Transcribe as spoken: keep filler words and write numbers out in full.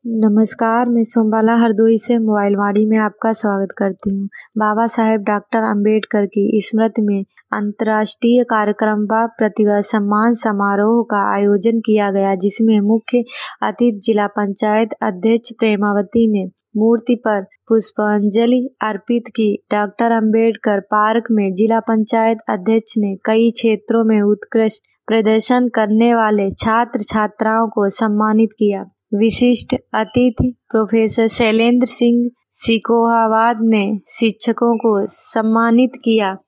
नमस्कार, मैं सोमबाला हरदोई से मोबाइल वाणी में आपका स्वागत करती हूँ। बाबा साहेब डॉक्टर अंबेडकर की स्मृति में अंतर्राष्ट्रीय कार्यक्रम व प्रतिभा सम्मान समारोह का आयोजन किया गया, जिसमें मुख्य अतिथि जिला पंचायत अध्यक्ष प्रेमावती ने मूर्ति पर पुष्पांजलि अर्पित की। डॉक्टर अंबेडकर पार्क में जिला पंचायत अध्यक्ष ने कई क्षेत्रों में उत्कृष्ट प्रदर्शन करने वाले छात्र छात्राओं को सम्मानित किया। विशिष्ट अतिथि प्रोफेसर शैलेंद्र सिंह सिकोहावाद ने शिक्षकों को सम्मानित किया।